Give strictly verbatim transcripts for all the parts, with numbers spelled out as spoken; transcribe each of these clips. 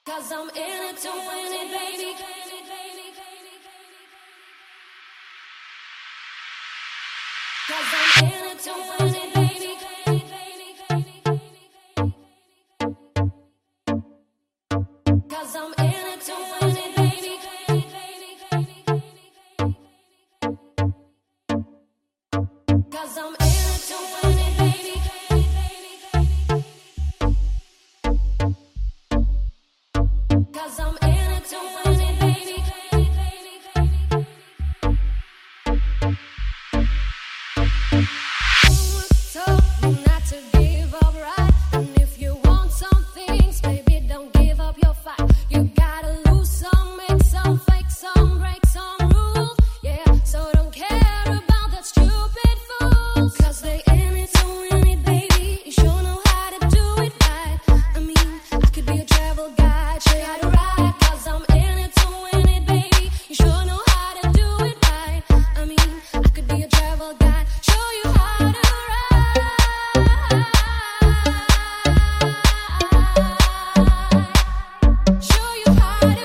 Cause I'm in it to win it, baby. Cause I'm in it to win it, baby. Cause I'm in it to win it, baby. Cause I'm in it to win it, baby. Cause I'm in it to win it, baby. Told you not to give up, right? And if you want some things, baby, don't give up your fight. You gotta lose some, make some, fake some, break some rules. Yeah, so don't care about that stupid fools. Cause they in it to win it, baby. You sure know how to do it right. I mean, I could be a travel guide, show you how to ride. Cause I'm in it to win it, baby. You sure know how to do it right. I mean, I could be a travel guide, show you how to ride. Show you how to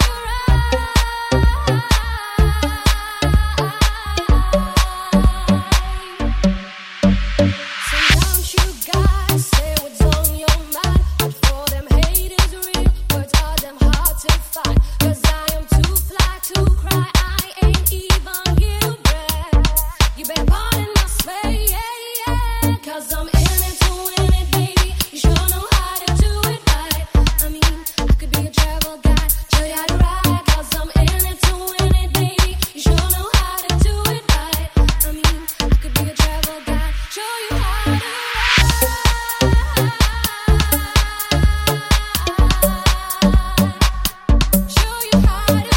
ride. Sometimes you gotta say what's on your mind. But for them haters real, words are them hard to find. Cause I am too fly to cry, I ain't even here to brag. You better pardon my sway, yeah, yeah. Cause I'm in it to win it, baby. You sure know how to do it right. I mean, I could be a travel guide, show you how to ride. Cause I'm in it to win it, baby. You sure know how to do it right. I mean, I could be a travel guide, show you how to ride. Show you how to ride.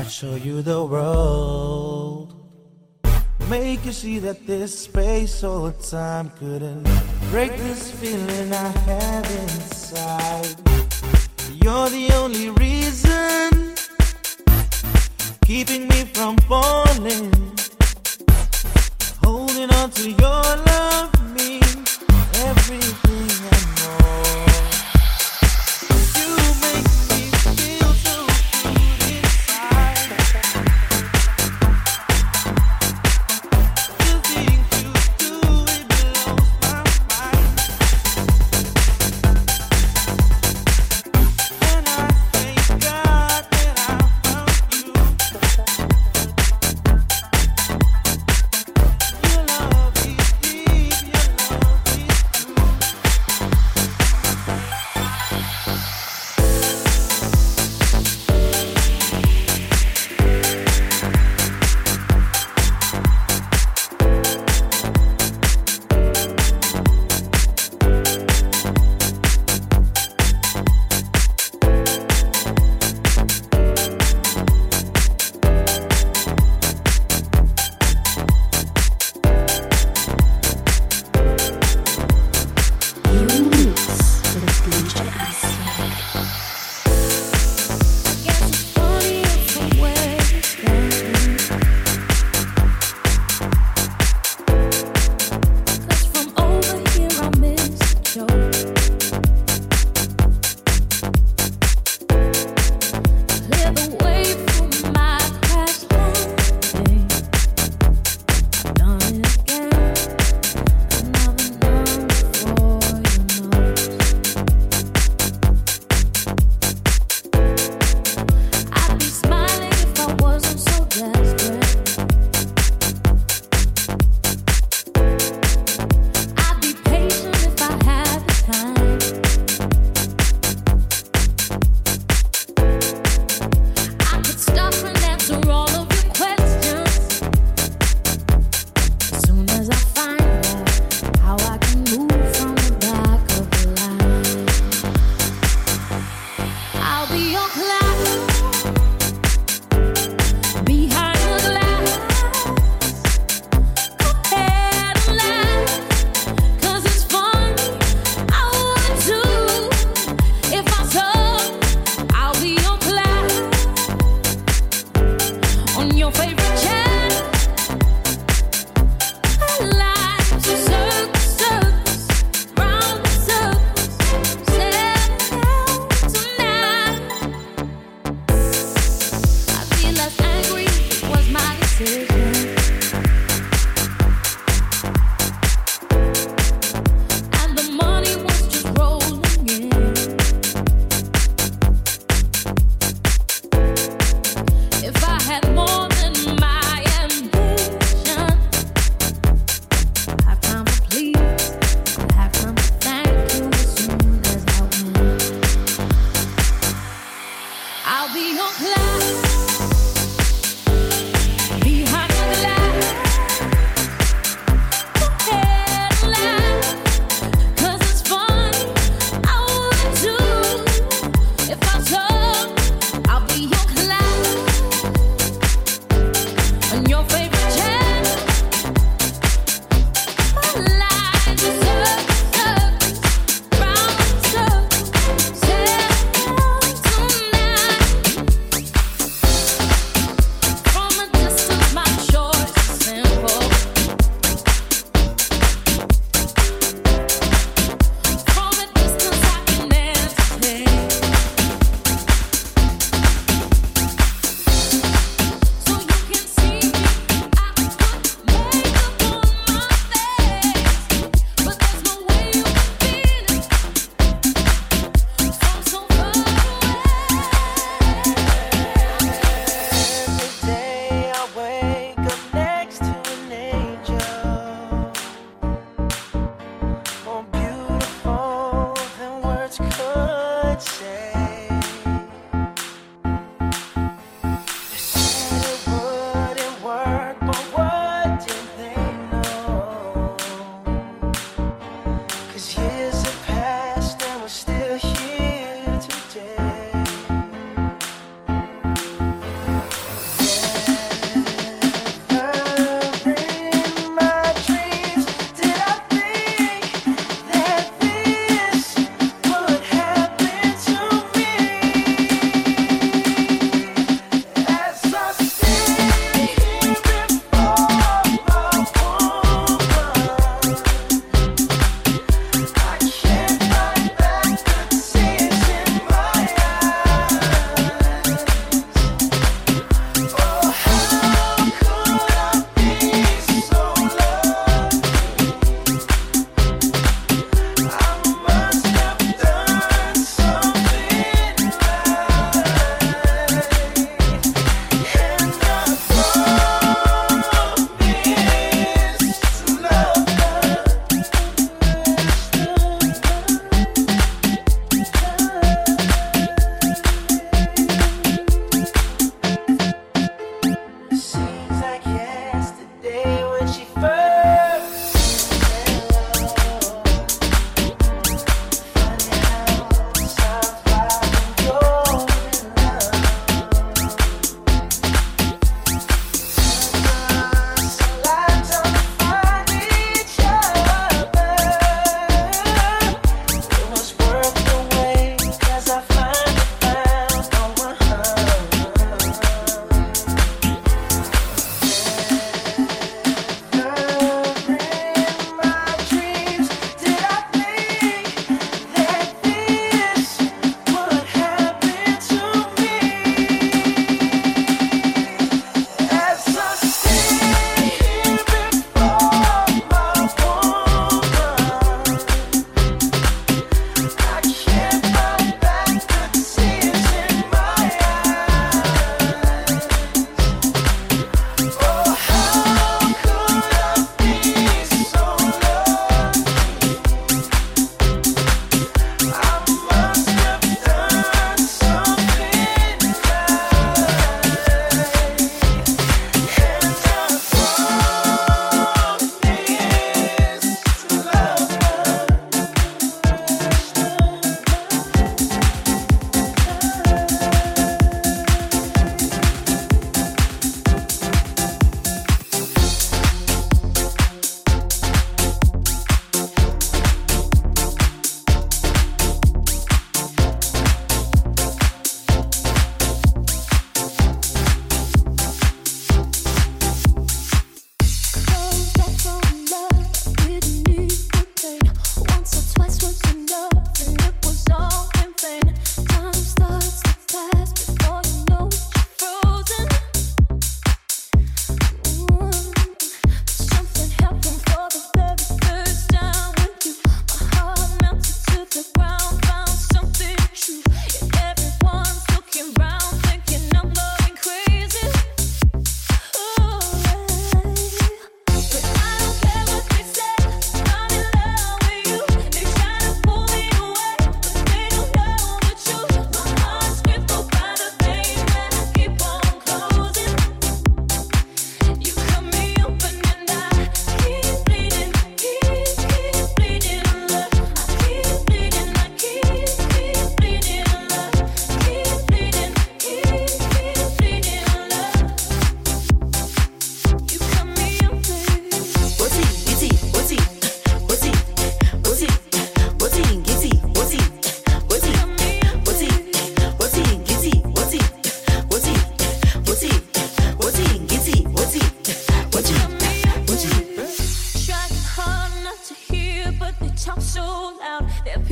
show you the world. Make you see that this space or time couldn't break this feeling I have inside. You're the only reason keeping me from falling. Holding on to your love means everything and more. You make me feel so good inside. The things you do, it blows my mind. And I thank God that I found you. Your love is deep, your love is true. Guess it's funny from where you stand. 'Cause from over here I miss the joke. Clear the way from my crash landing. I've done it again. Another number for your nose. I'd be smiling if I wasn't so desperate. I'd be patient if I had the time. I could stop and answer all of your questions as soon as I find out how I can move from the back of the line. I'll be your cloud behind the glass. Go ahead and laugh, 'cause it's fun. I would too if I told. I'll be your cloud on your favorite channel. Life's a circus, circus, round in circles. Set out tonight. I'd be less angry if it was my decision. And the money was just rolling in. If I had more than my ambition, have time to please, have time to thank you as soon as I win. I'll be your cloud behind the glass. Go ahead and laugh, 'cause it's funny. I would too if I told. I'll be your cloud on your favorite channel. Life's a circus, circus, round in circles. Set out tonight. From a distance, my choice is simple. From a distance, I can entertain. So you can see me, I put makeup on my face, but there's no way you can feel it from so far away. Every day I wake up next to an angel, more beautiful than words could say. They said it wouldn't work, but what did they know? 'Cause years have passed and we're still here today.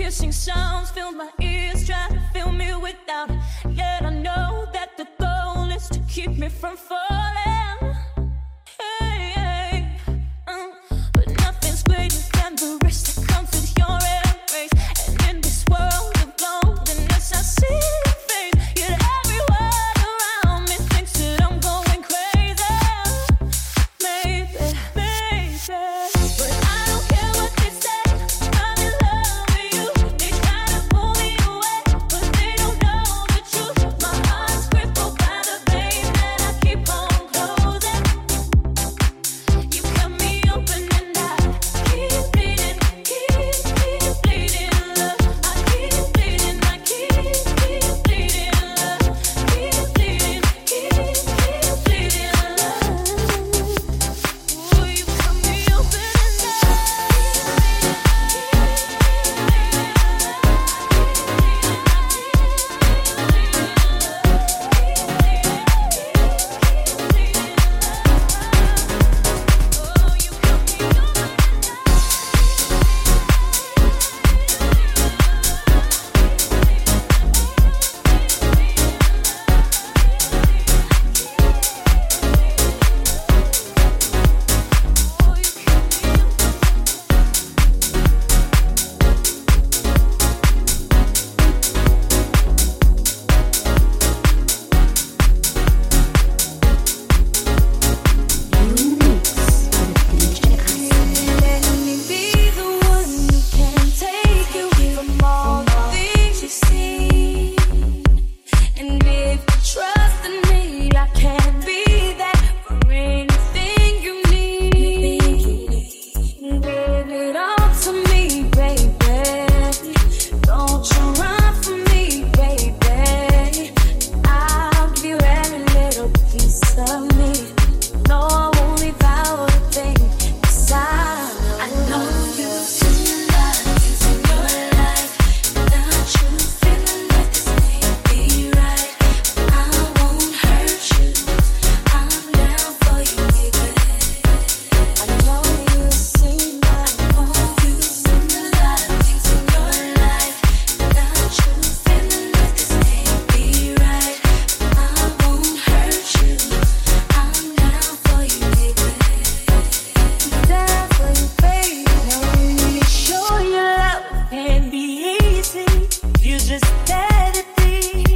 piercing sounds fill my ears, try to fill me with doubt. Yet I know that the goal is to keep me from falling. Hey, hey, uh, but nothing's greater than the rest that comes with your embrace. And in this world of loneliness, I see your face. Yet everyone around me thinks that I'm going crazy. Maybe, maybe, but I don't care what they say. I'm in love with you. They try to pull me away, but they don't know the truth. My heart's crippled by the pain that I keep on closing. You cut me open and I keep bleeding, keep, keep bleeding, love. I keep bleeding, I keep, keep bleeding, love. Keep bleeding, keep, keep bleeding, love. Ooh, you cut me open and I let me be the one who can take you from all the things you see. And if you trust in me, I can be that for anything you need. Give it all to me, baby. Don't you run from me, baby. I'll give you every little piece of me. No, I won't leave out a thing inside. I know you've seen a lot of things in your life. Without you feeling like this may be right. I won't hurt you. I'm down for you, nigga. I know you've seen a lot. I know you've seen a lot of things in your life. Without you feeling like this may be right. I won't hurt you. I'm down for you, nigga. Down for you, baby. No need to show your love can be easy. You just let it be.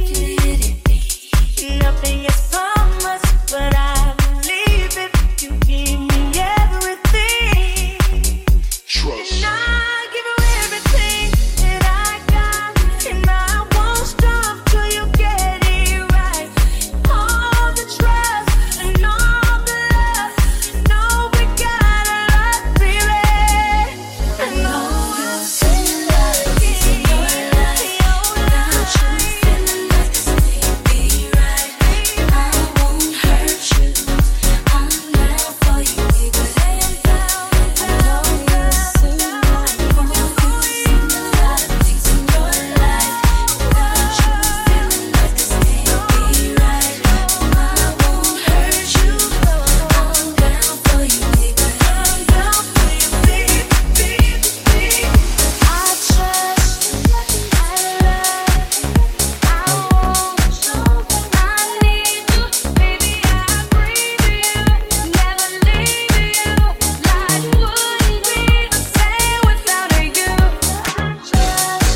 Nothing is promised, but I believe it. You give me everything. Trust. And I'll give you everything that I got. And I won't stop till you get it right. All the trust and all the love. You know we got a lot, baby. I know you've seen a lot of things in your life. Without you feeling like this may be right. I won't hurt you. I'm down for you, nigga. I know you've seen a lot. I know you've seen a lot of things in your life. Without you feeling like this may be right. I won't hurt you. I'm down for you, nigga. I'm down for you, baby, baby, baby. I trust you. I love you. I want you. I need you, baby. I breathe you. Never leave you. Life wouldn't be the same without you. I trust you. I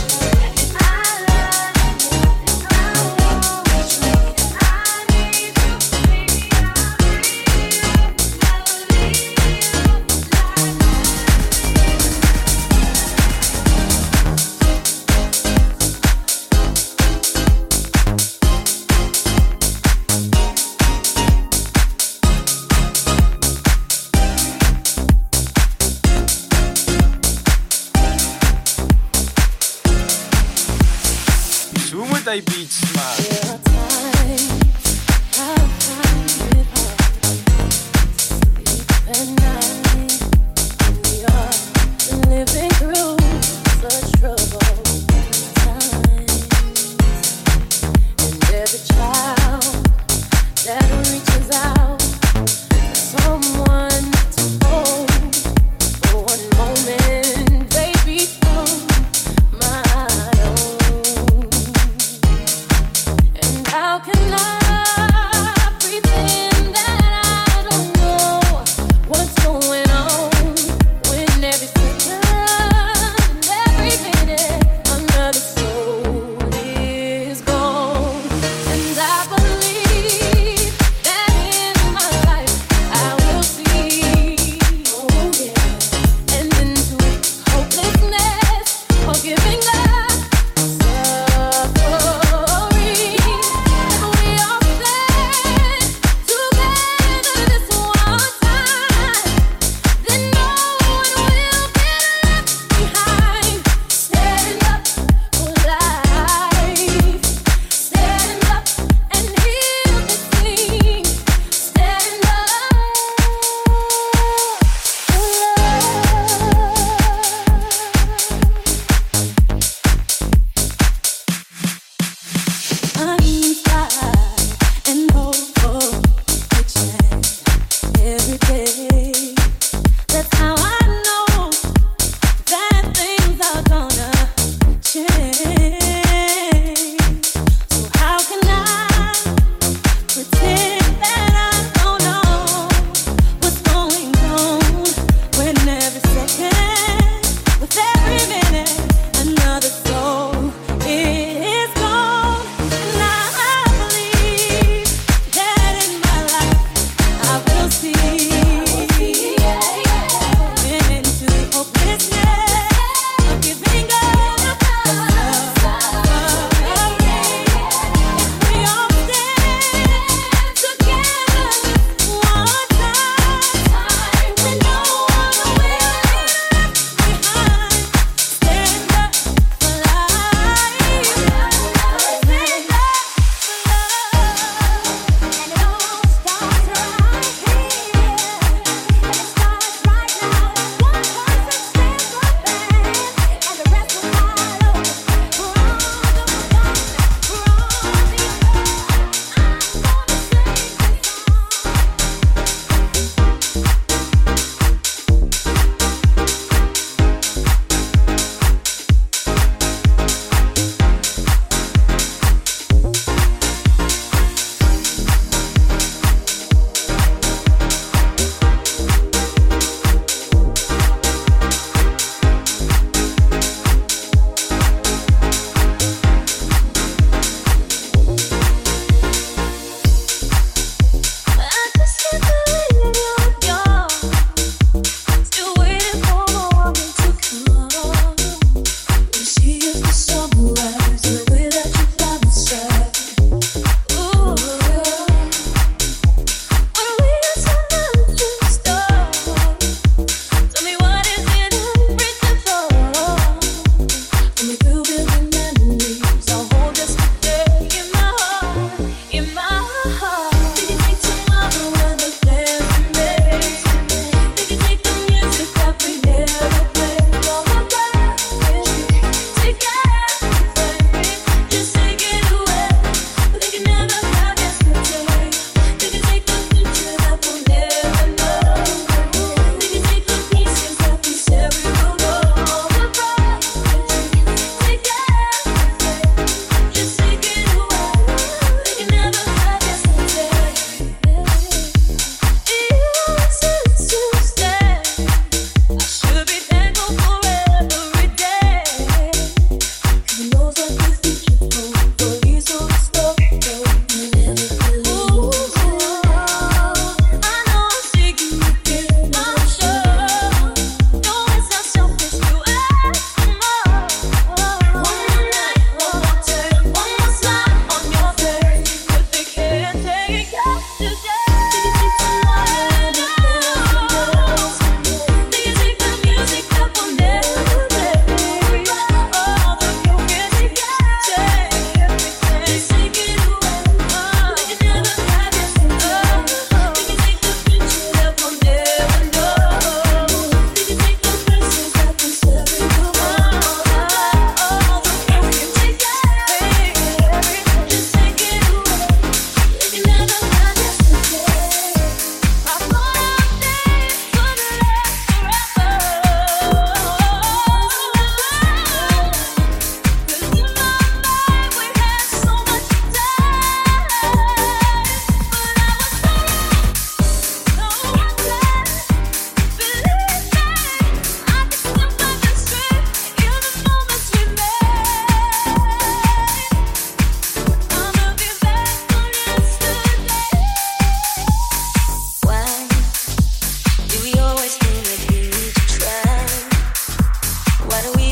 love you. I want you. I need you, baby. I Hoe moet hij beats maken? There are times I find it hard to sleep at night. We are living through such troubled times, and every child that reaches out for someone to hold for one moment, they become my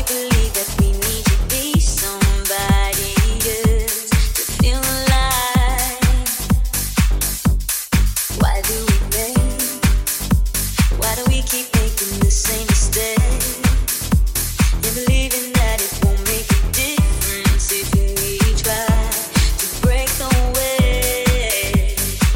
believe that we need to be somebody else to feel alive? Why do we make? Why do we keep making the same mistake? And believing that it won't make a difference if we try to break away.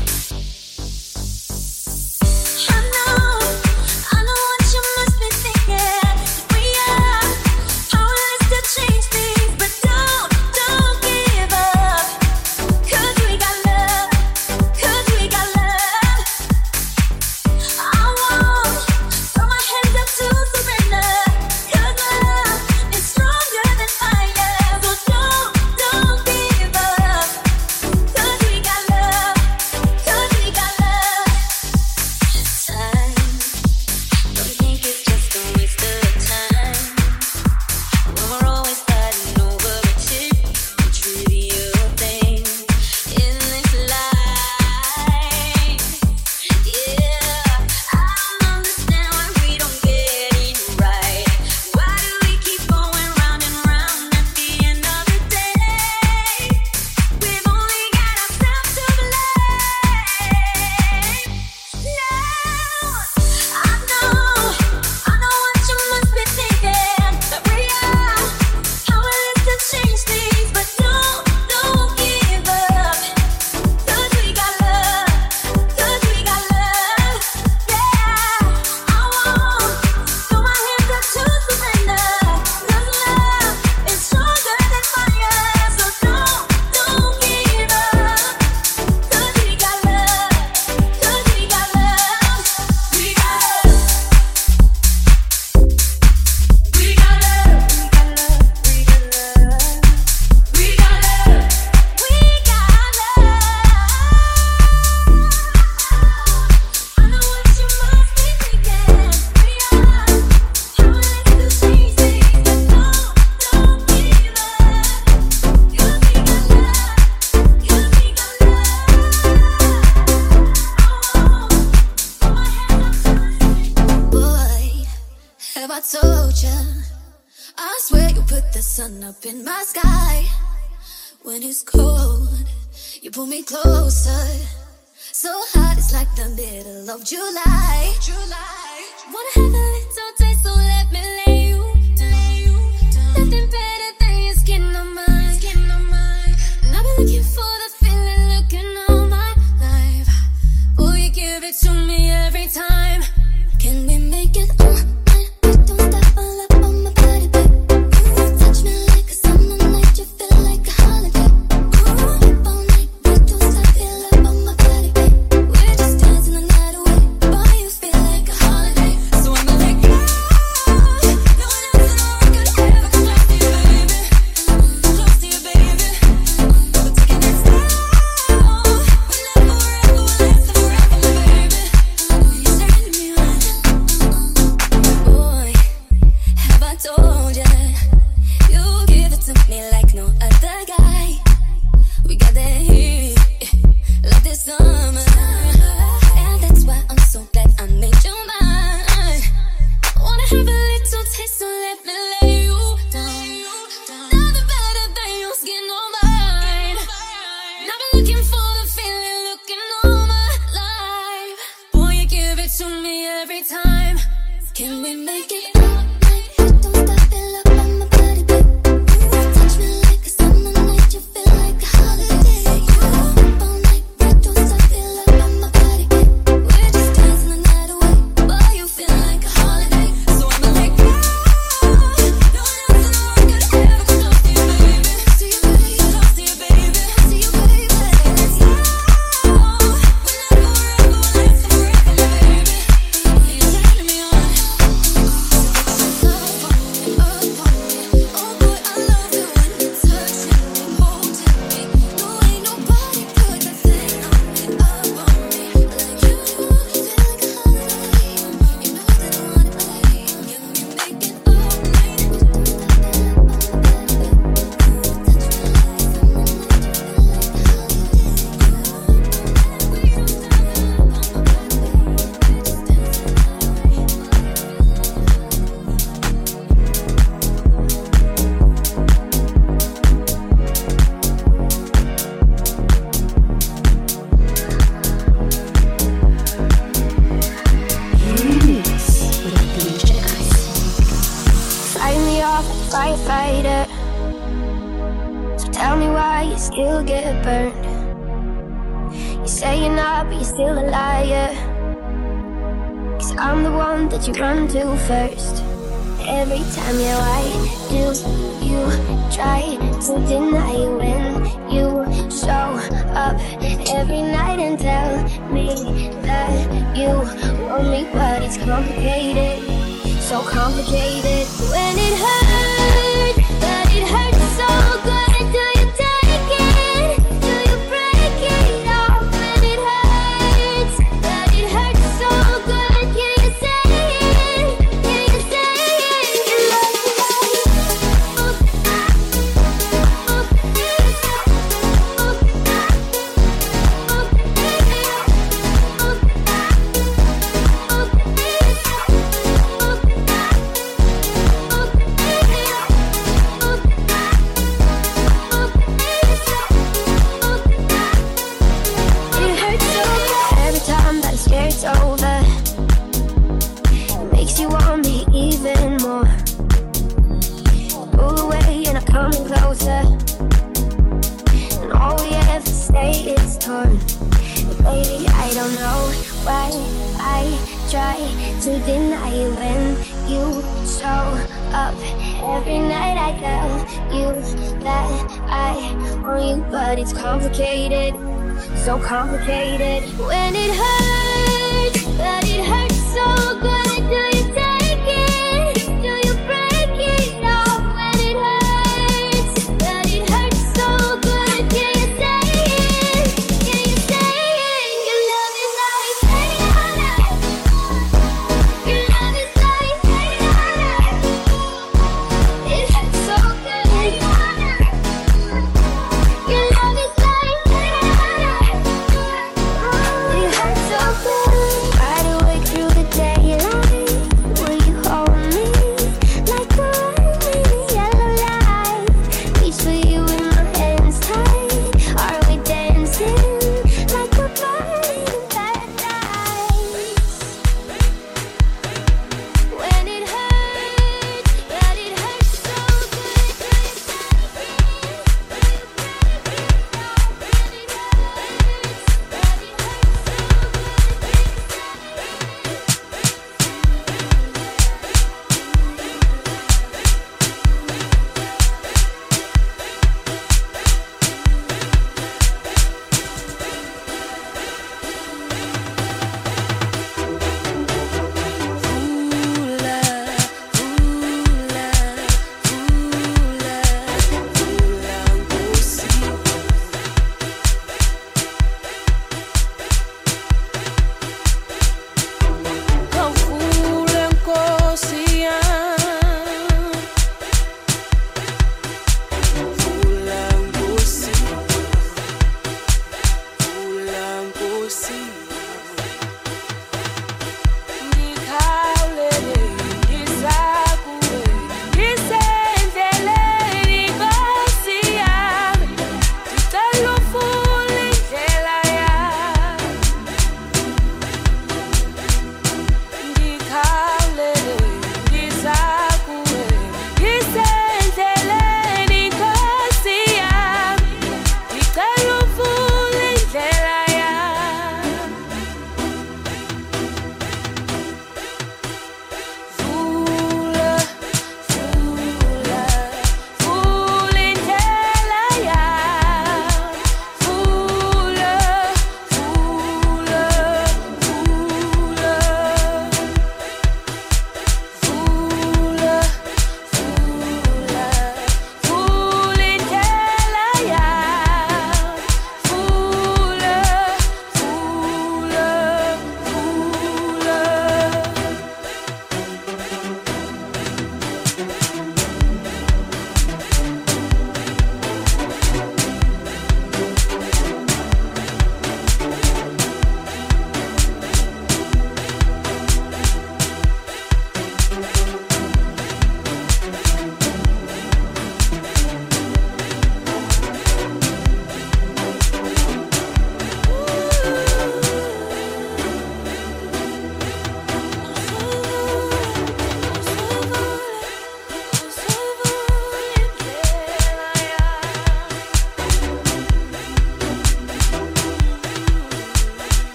I know, I know what you must be thinking. We are powerless to change things, but don't, don't give up. 'Cause we got love, 'cause we got love. I won't throw my hands up to surrender. 'Cause love is stronger than fire. So don't, don't give up. 'Cause we got love, 'cause we got love. Time, don't think it's just a waste of time. When we're always fighting over a tip, a trivial thing in this life. Yeah, I don't understand why we don't get it right. Why do we keep going round and round at the end of the day? We've only got ourselves to blame. Now, I know, I know what you must be thinking. That we are powerless to change things, but don't, don't give up. 'Cause we got love, 'cause we got love. Yeah, I won't throw my hands up to surrender. 'Cause love is stronger than fire. So don't, don't give up. 'Cause we got love, 'cause we got love. We got love. We got love. We got love. We got love. We got love. I know what you must be thinking. We are powerless to change things, but don't, don't give up. 'Cause we got love, 'cause we got love. I won't throw my hands up to surrender. Boy, have I told ya? I swear you put the sun up in my sky. When it's cold, you pull me closer. So hot, it's like the middle of July. July. Wanna have a little taste, so let me lay you down. Nothing better than your skin on mine. Skin on mine. And I've been looking for the feeling, looking all my life. Boy, you give it to me every time. Can we make it all night? We don't stop all up on my body, babe. You touch me like a summer night, you feel like a holiday. Ooh, up all night, we don't stop, feel up on my body, babe. We're just dancing the night away. Boy, you feel like a holiday. So I'ma let go. firefighter. So tell me why you still get burned. You say you're not, but you're still a liar. Cause I'm the one that you run to first. Every time you lie, do you try to deny when you show up every night and tell me that you want me, but it's complicated, so complicated. When it hurts, but it hurts so good, do you take it? Do you break it off? When it hurts, but it hurts so good, can you say it? Can you say it? You love me It hurts so bad every time that I swear it's over. It makes you want me even more. Pull away and I'm coming closer, and all we have to say is torn. But baby, I don't know why I try to deny you when you show up every night. I tell you that I want you, but it's complicated, so complicated. When it hurts, but it hurts so good, do you take it? Do you break it off? When it hurts, but it hurts so good, can you say it? Can you say it? Your love is like Diana. Your love is like Diana. It hurts so good. Your love is like Diana. It hurts so good. Wide awake through the day and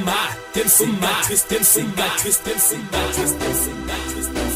my, them see my twist, them see my twist, them see my twist, them see my twist.